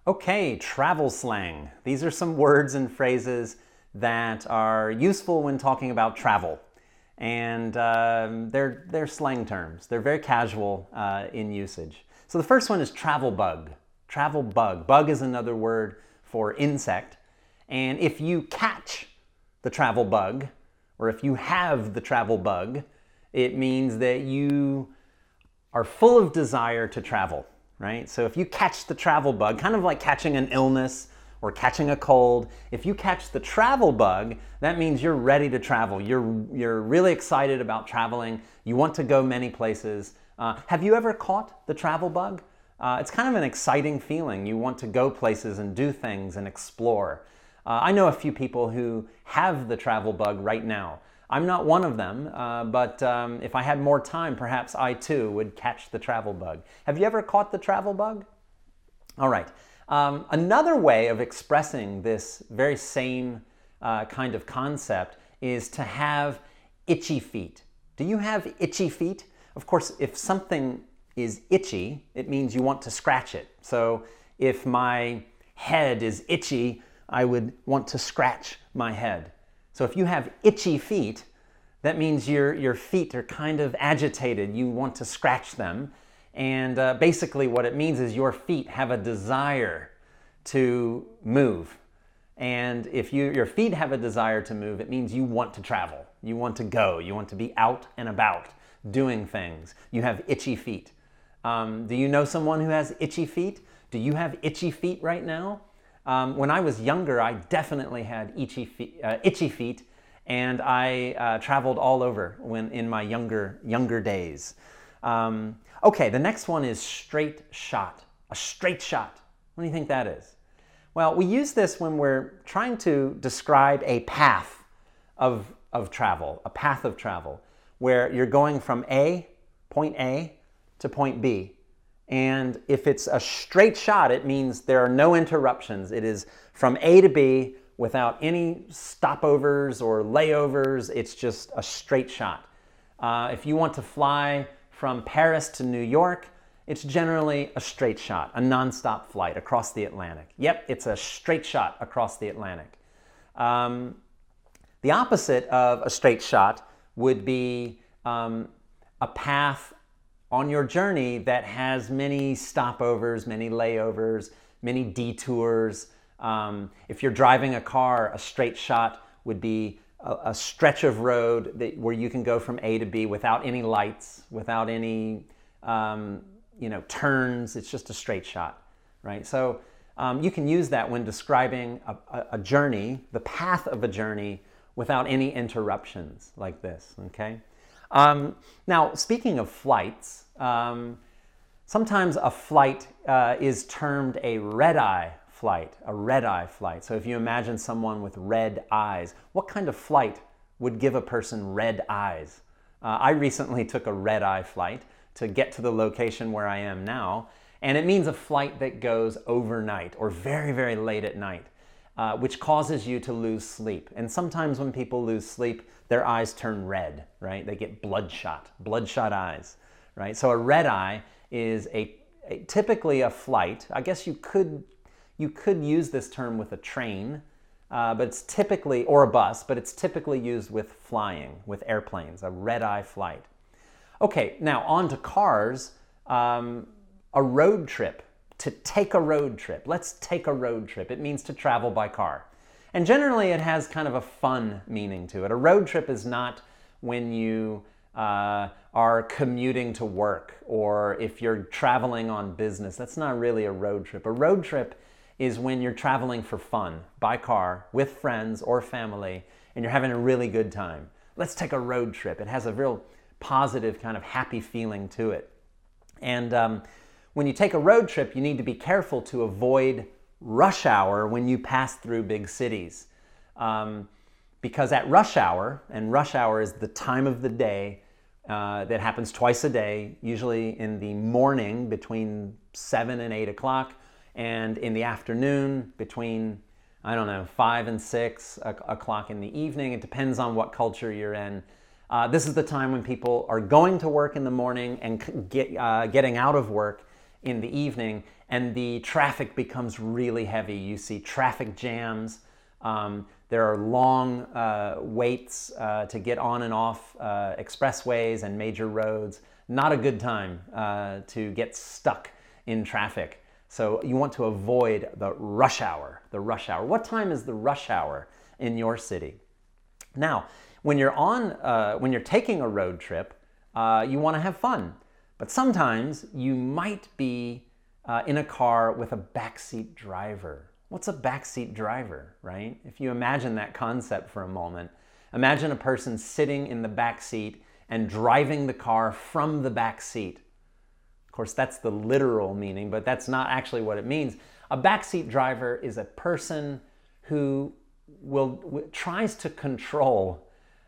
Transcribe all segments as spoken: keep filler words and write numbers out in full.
Okay, travel slang. These are some words and phrases that are useful when talking about travel. And um, they're, they're slang terms. They're very casual uh, in usage. So the first one is travel bug. Travel bug. Bug is another word for insect. And if you catch the travel bug, or if you have the travel bug, it means that you are full of desire to travel, right? So if you catch the travel bug, kind of like catching an illness or catching a cold, if you catch the travel bug, that means you're ready to travel. You're, you're really excited about traveling. You want to go many places. Uh, have you ever caught the travel bug? Uh, it's kind of an exciting feeling. You want to go places and do things and explore. Uh, I know a few people who have the travel bug right now. I'm not one of them, uh, but um, if I had more time, perhaps I too would catch the travel bug. Have you ever caught the travel bug? All right. Um, another way of expressing this very same uh, kind of concept is to have itchy feet. Do you have itchy feet? Of course, if something is itchy, it means you want to scratch it. So if my head is itchy, I would want to scratch my head. So if you have itchy feet, that means your, your feet are kind of agitated. You want to scratch them. And uh, basically what it means is your feet have a desire to move. And if you, your feet have a desire to move, it means you want to travel. You want to go. You want to be out and about doing things. You have itchy feet. Um, do you know someone who has itchy feet? Do you have itchy feet right now? Um, when I was younger, I definitely had itchy feet, uh, itchy feet and I uh, traveled all over when in my younger, younger days. Um, okay, the next one is straight shot. A straight shot. What do you think that is? Well, we use this when we're trying to describe a path of, of travel, a path of travel, where you're going from A, point A, to point B. And if it's a straight shot, it means there are no interruptions. It is from A to B without any stopovers or layovers. It's just a straight shot. Uh, if you want to fly from Paris to New York, it's generally a straight shot, a nonstop flight across the Atlantic. Yep, it's a straight shot across the Atlantic. Um, the opposite of a straight shot would be um, a path on your journey that has many stopovers, many layovers, many detours. Um, if you're driving a car, a straight shot would be a, a stretch of road that, where you can go from A to B without any lights, without any um, you know, turns. It's just a straight shot, right? So um, you can use that when describing a, a, a journey, the path of a journey, without any interruptions like this, okay? Um, now, speaking of flights, um, sometimes a flight uh, is termed a red-eye flight, a red-eye flight. So if you imagine someone with red eyes, what kind of flight would give a person red eyes? Uh, I recently took a red-eye flight to get to the location where I am now, and it means a flight that goes overnight or very, very late at night. Uh, which causes you to lose sleep. And sometimes when people lose sleep, their eyes turn red, right? They get bloodshot, bloodshot eyes, right? So a red eye is a, a typically a flight. I guess you could you could use this term with a train, uh, but it's typically, or a bus, but it's typically used with flying, with airplanes, a red eye flight. Okay, now on to cars. Um, a road trip. To take a road trip. Let's take a road trip. It means to travel by car. And generally it has kind of a fun meaning to it. A road trip is not when you uh, are commuting to work or if you're traveling on business. That's not really a road trip. A road trip is when you're traveling for fun by car with friends or family and you're having a really good time. Let's take a road trip. It has a real positive kind of happy feeling to it. And um, when you take a road trip, you need to be careful to avoid rush hour when you pass through big cities. Um, because at rush hour, and rush hour is the time of the day uh, that happens twice a day, usually in the morning between seven and eight o'clock, and in the afternoon between, I don't know, five and six o'clock in the evening. It depends on what culture you're in. Uh, this is the time when people are going to work in the morning and get, uh, getting out of work in the evening, and the traffic becomes really heavy. You see traffic jams. Um, there are long uh, waits uh, to get on and off uh, expressways and major roads. Not a good time uh, to get stuck in traffic. So you want to avoid the rush hour, the rush hour. What time is the rush hour in your city? Now, when you're on, uh, when you're taking a road trip, uh, you want to have fun. But sometimes you might be uh, in a car with a backseat driver. What's a backseat driver, right? If you imagine that concept for a moment, imagine a person sitting in the back seat and driving the car from the back seat. Of course, that's the literal meaning, but that's not actually what it means. A backseat driver is a person who will w- tries to control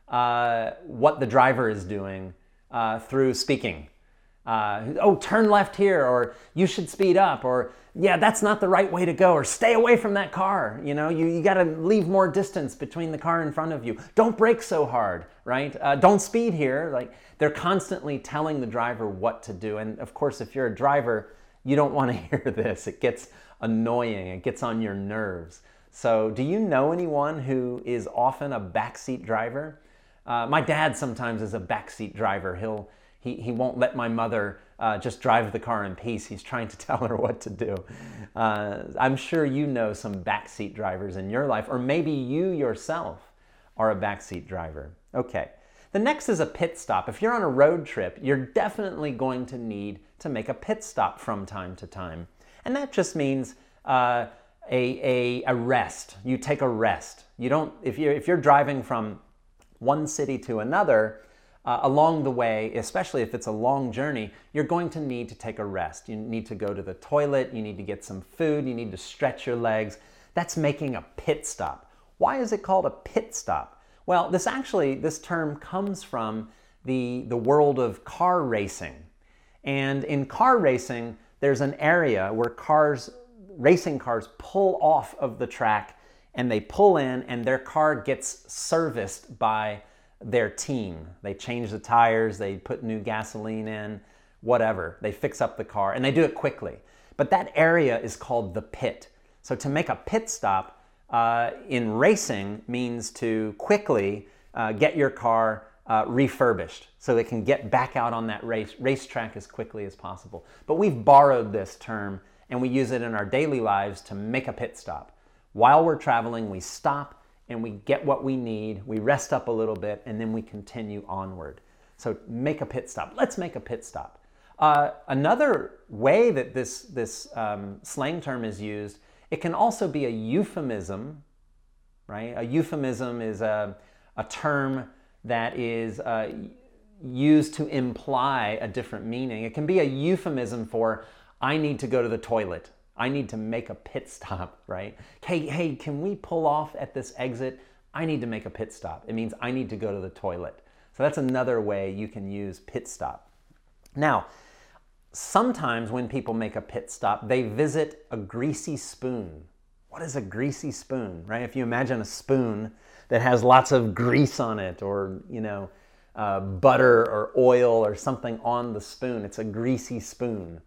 uh, what the driver is doing uh, through speaking. Uh, oh, turn left here, or you should speed up, or yeah, that's not the right way to go, or stay away from that car. You know, you, you got to leave more distance between the car in front of you. Don't brake so hard, right? Uh, don't speed here. Like, they're constantly telling the driver what to do. And of course, if you're a driver, you don't want to hear this. It gets annoying. It gets on your nerves. So do you know anyone who is often a backseat driver? Uh, my dad sometimes is a backseat driver. He'll He, he won't let my mother uh, just drive the car in peace. He's trying to tell her what to do. Uh, I'm sure you know some backseat drivers in your life, or maybe you yourself are a backseat driver. Okay, the next is a pit stop. If you're on a road trip, you're definitely going to need to make a pit stop from time to time. And that just means uh, a, a, a rest. You take a rest. You don't, if you're, if you're driving from one city to another, Uh, along the way, especially if it's a long journey, you're going to need to take a rest. You need to go to the toilet, you need to get some food, you need to stretch your legs. That's making a pit stop. Why is it called a pit stop? Well, this actually, this term comes from the, the world of car racing. And in car racing, there's an area where cars, racing cars pull off of the track and they pull in and their car gets serviced by their team. They change the tires, they put new gasoline in, whatever. They fix up the car and they do it quickly. But that area is called the pit. So to make a pit stop uh, in racing means to quickly uh, get your car uh, refurbished so it can get back out on that race racetrack as quickly as possible. But we've borrowed this term and we use it in our daily lives to make a pit stop. While we're traveling, we stop and we get what we need, we rest up a little bit, and then we continue onward. So make a pit stop. Let's make a pit stop. Uh, another way that this, this um, slang term is used, it can also be a euphemism, right? A euphemism is a, a term that is uh, used to imply a different meaning. It can be a euphemism for, I need to go to the toilet. I need to make a pit stop, right? Hey, hey, can we pull off at this exit? I need to make a pit stop. It means I need to go to the toilet. So that's another way you can use pit stop. Now, sometimes when people make a pit stop, they visit a greasy spoon. What is a greasy spoon, right? If you imagine a spoon that has lots of grease on it, or, you know, uh, butter or oil or something on the spoon, it's a greasy spoon.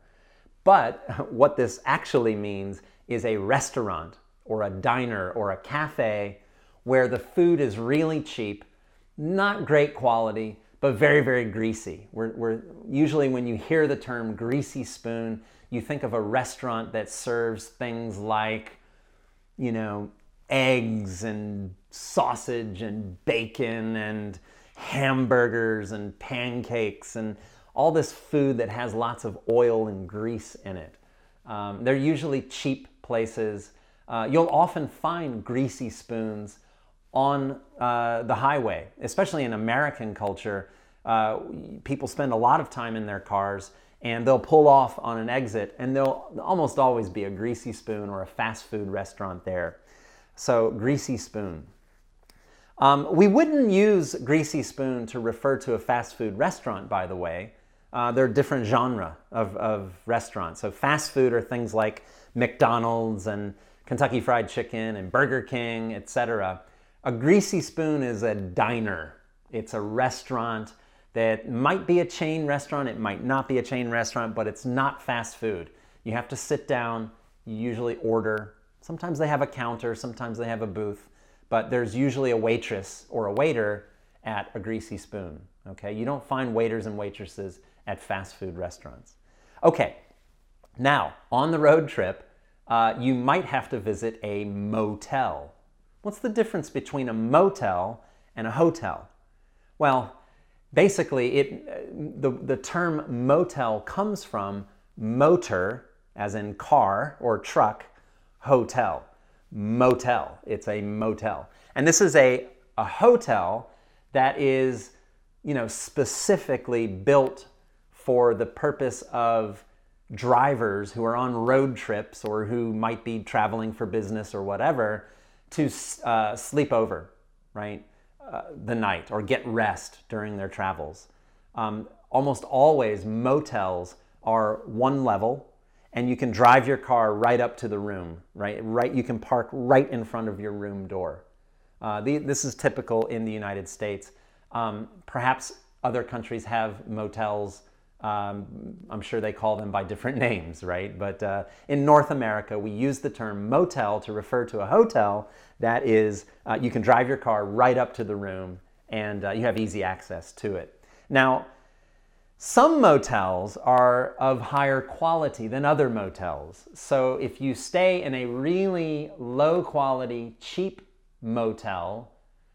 But what this actually means is a restaurant or a diner or a cafe where the food is really cheap, not great quality, but very, very greasy. We're, we're, usually when you hear the term greasy spoon, you think of a restaurant that serves things like, you know, eggs and sausage and bacon and hamburgers and pancakes and all this food that has lots of oil and grease in it. Um, they're usually cheap places. Uh, you'll often find greasy spoons on uh, the highway, especially in American culture. Uh, people spend a lot of time in their cars and they'll pull off on an exit and there'll almost always be a greasy spoon or a fast food restaurant there. So, greasy spoon. Um, we wouldn't use greasy spoon to refer to a fast food restaurant, by the way. Uh, there are different genres of, of restaurants. So fast food are things like McDonald's and Kentucky Fried Chicken and Burger King, et cetera. A greasy spoon is a diner. It's a restaurant that might be a chain restaurant, it might not be a chain restaurant, but it's not fast food. You have to sit down, you usually order. Sometimes they have a counter, sometimes they have a booth, but there's usually a waitress or a waiter at a Greasy Spoon, okay? You don't find waiters and waitresses at fast food restaurants. Okay, now, on the road trip, uh, you might have to visit a motel. What's the difference between a motel and a hotel? Well, basically, it, the, the term motel comes from motor, as in car or truck, hotel. Motel, it's a motel. And this is a, a hotel that is, you know, specifically built for the purpose of drivers who are on road trips or who might be traveling for business or whatever to uh, sleep over, right, uh, the night or get rest during their travels. Um, almost always motels are one level and you can drive your car right up to the room, right? Right, you can park right in front of your room door. Uh, the, this is typical in the United States. Um, perhaps other countries have motels. Um, I'm sure they call them by different names, right? But uh, in North America, we use the term motel to refer to a hotel that is, uh, you can drive your car right up to the room and uh, you have easy access to it. Now, some motels are of higher quality than other motels. So if you stay in a really low quality, cheap motel,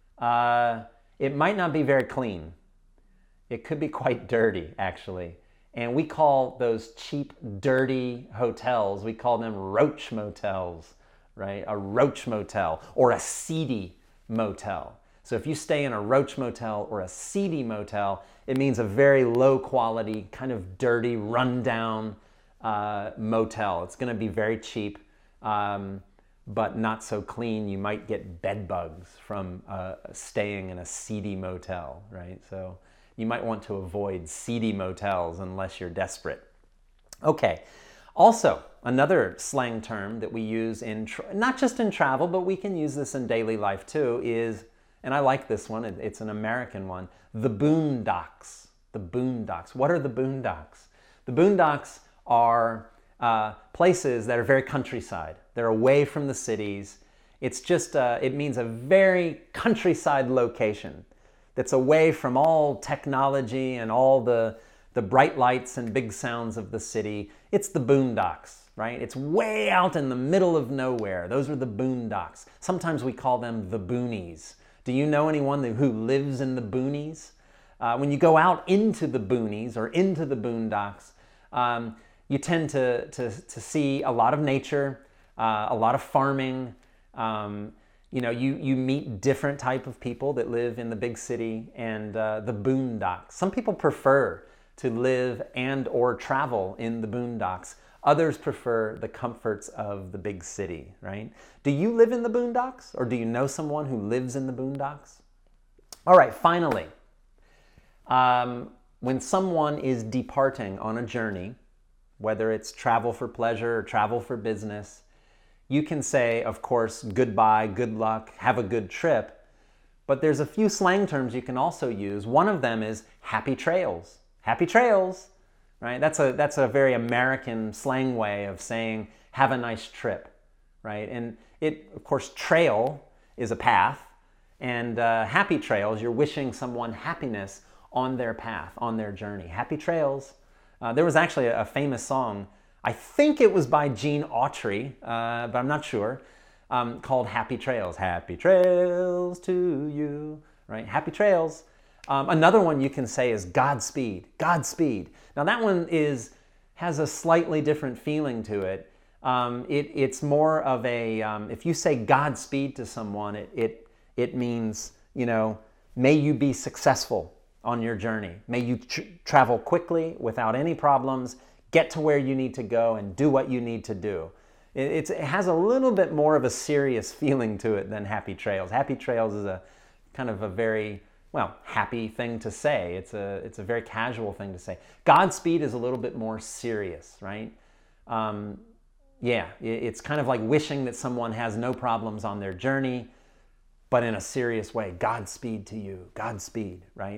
uh, it might not be very clean. It could be quite dirty, actually. And we call those cheap, dirty hotels, we call them roach motels, right? A roach motel or a seedy motel. So if you stay in a roach motel or a seedy motel, it means a very low quality, kind of dirty, rundown uh, motel. It's going to be very cheap, um, but not so clean. You might get bed bugs from uh, staying in a seedy motel, right? So you might want to avoid seedy motels unless you're desperate. Okay. Also, another slang term that we use in, tra- not just in travel, but we can use this in daily life too, is, and I like this one, it's an American one, the boondocks. The boondocks. What are the boondocks? The boondocks are uh, places that are very countryside. They're away from the cities. It's just, uh, it means a very countryside location that's away from all technology and all the, the bright lights and big sounds of the city. It's the boondocks, right? It's way out in the middle of nowhere. Those are the boondocks. Sometimes we call them the boonies. Do you know anyone who lives in the boonies? Uh, when you go out into the boonies or into the boondocks, um, you tend to, to, to see a lot of nature, uh, a lot of farming. Um, you know, you, you meet different type of people that live in the big city and uh, the boondocks. Some people prefer to live and or travel in the boondocks. Others prefer the comforts of the big city, right? Do you live in the boondocks or do you know someone who lives in the boondocks? All right, finally, um, when someone is departing on a journey, whether it's travel for pleasure or travel for business, you can say, of course, goodbye, good luck, have a good trip, but there's a few slang terms you can also use. One of them is happy trails. Happy trails. Right? That's a, that's a very American slang way of saying, have a nice trip, right? And it, of course, trail is a path, and uh, happy trails, you're wishing someone happiness on their path, on their journey. Happy trails. Uh, there was actually a, a famous song, I think it was by Gene Autry, uh, but I'm not sure, um, called Happy Trails. Happy trails to you, right? Happy trails. Um, another one you can say is Godspeed. Godspeed. Now that one is has a slightly different feeling to it. Um, it it's more of a um, if you say Godspeed to someone, it it it means, you know, may you be successful on your journey. May you tr- travel quickly without any problems. Get to where you need to go and do what you need to do. It, it's, it has a little bit more of a serious feeling to it than Happy Trails. Happy Trails is a kind of a very well, happy thing to say. It's a it's a very casual thing to say. Godspeed is a little bit more serious, right? Um, yeah, it's kind of like wishing that someone has no problems on their journey, but in a serious way. Godspeed to you. Godspeed, right?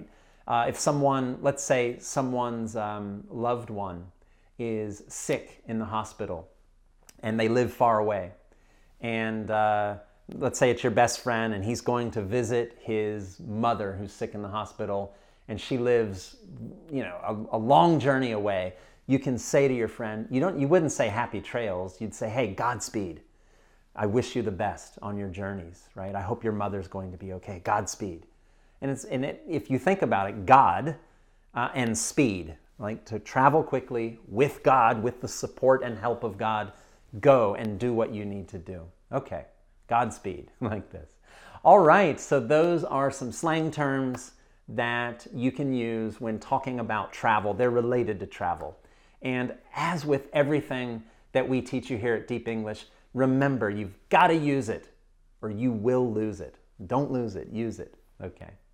Uh, if someone, let's say someone's um, loved one is sick in the hospital and they live far away, and uh, let's say it's your best friend and he's going to visit his mother who's sick in the hospital, and she lives, you know, a, a long journey away, you can say to your friend, you don't, you wouldn't say happy trails, you'd say, hey, Godspeed. I wish you the best on your journeys, right? I hope your mother's going to be okay. Godspeed. And it's, and it, if you think about it, God uh, and speed, like to travel quickly with God, with the support and help of God, go and do what you need to do. Okay, Godspeed, like this. All right, so those are some slang terms that you can use when talking about travel. They're related to travel. And as with everything that we teach you here at Deep English, remember, you've got to use it or you will lose it. Don't lose it, use it. Okay.